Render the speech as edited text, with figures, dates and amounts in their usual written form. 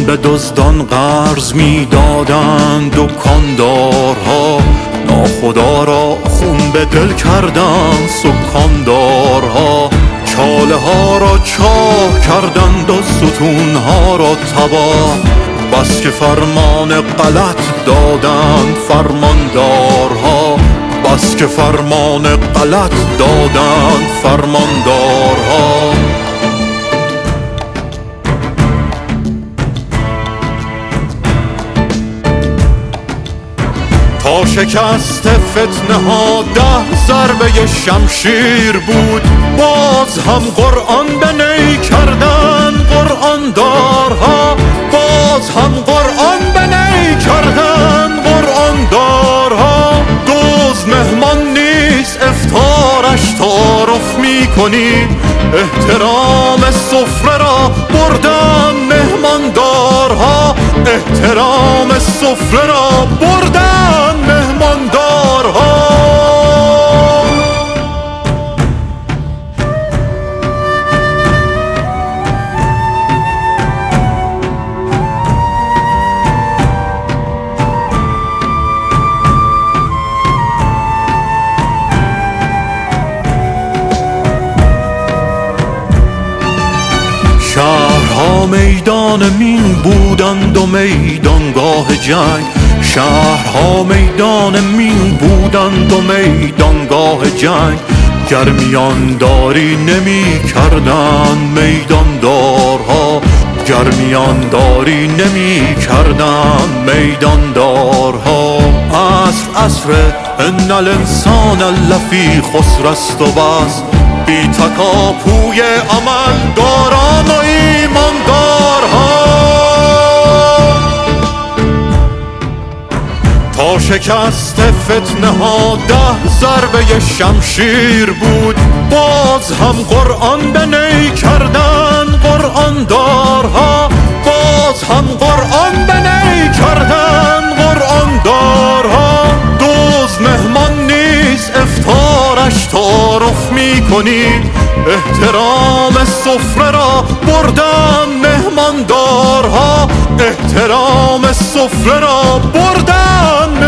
به دزدان قرض میدادند دکاندارها، ناخدا را خون به دل کردند سکاندارها. چاله ها را چاه کردند و ستون ها را تباه، بس که فرمان غلط دادند فرماندارها، بس که فرمان غلط دادند فرماندارها. تا شکست فتنه ها 10 ضربه شمشیر بود، باز هم قرآن به نی کردن قرآن دارها، باز هم قرآن به نی کردن قرآن دارها. دوز مهمان نیست افطارش تعارف می کنی، احترام سفره را بردن مهمان دارها، احترام سفره را بردن مهمان دارها. شهرها میدان مین بودند و میدانگاه جنگ، شهرها میدان مین بودند و میدانگاه جنگ. گرمیانداری نمی کردند میداندارها، گرمیانداری نمی کردند میداندارها. عصر عصر ان الانسان لفی خسر است و بس، بی تکاپوی عملداران و ایماندارها. تا شکست فتنه ها 10 ضربه شمشیر بود، باز هم قرآن به نی کردن قرآن دارها، باز هم قرآن به نی کردن قرآن دارها. دوز مهمان نیست افطارش تعارف می کنی، احترام سفره را بردن مهمان دارها، احترام سفره را بردن